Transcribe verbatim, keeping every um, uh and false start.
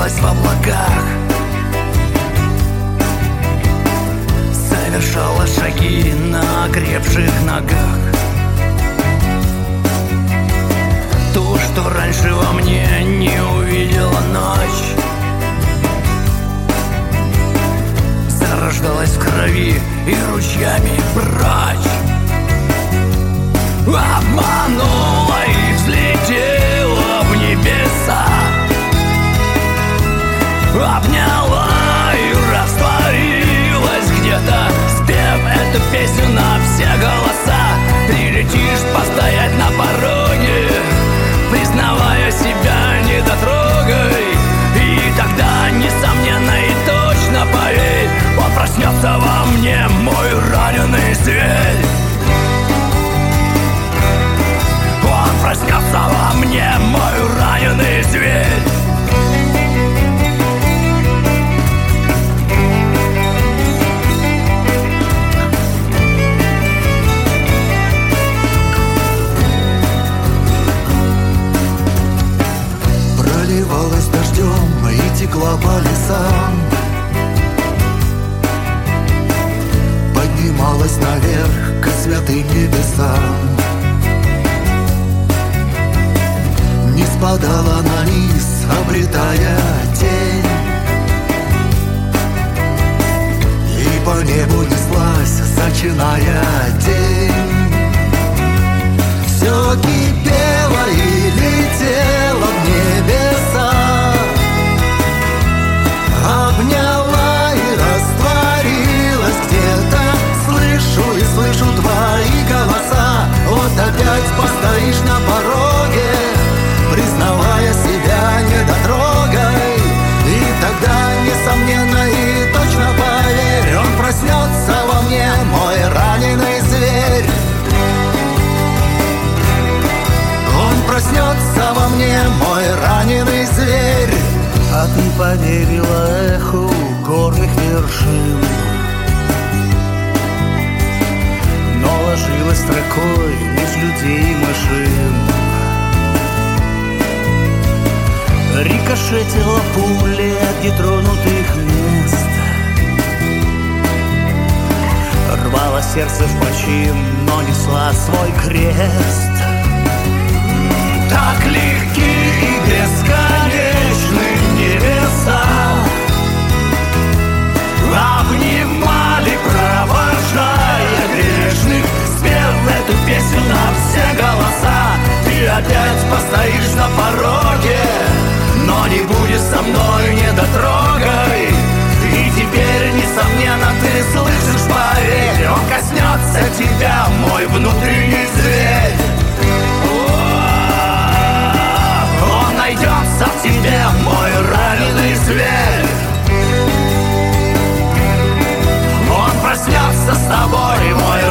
растворилась в облаках, совершала шаги на окрепших ногах. То, что раньше во мне не увидела ночь, зарождалась в крови и ручьями прочь. Обманула и взлетела в небеса, обняла и растворилась где-то, спев эту песню на все голоса. Ты летишь постоять на пороге, признавая себя недотрогой. И тогда, несомненно и точно поверь, он проснется во мне, мой раненый зверь. Он проснется во мне, мой раненый зверь. Проливалась дождем и текла по лесам, поднималась наверх к святым небесам, не спадала на низ, обретая тень, и по небу неслась, зачиная день. Все кипело и летело в небеса, обняла и растворилась где-то. Слышу и слышу твои голоса. Вот опять постоишь на пороге, признавая себя недотрогой. И тогда, несомненно и точно поверь, он проснется во мне, мой раненый зверь. Он проснется во мне, мой раненый зверь. А ты поверила эху горных вершин, но ложилась строкой меж людей и машин. Рикошетила пули от нетронутых мест, рвала сердце в почин, но несла свой крест. Так легки и бесконечны небеса, обнимали, провожая грешных, спев эту песню на все голоса. Ты опять постоишь на пороге, но не будешь со мной недотрогой. И теперь, несомненно, ты слышишь, поверь, он коснется тебя, мой внутренний зверь. Он найдется в тебе, мой раненый зверь. Он проснется с тобой, мой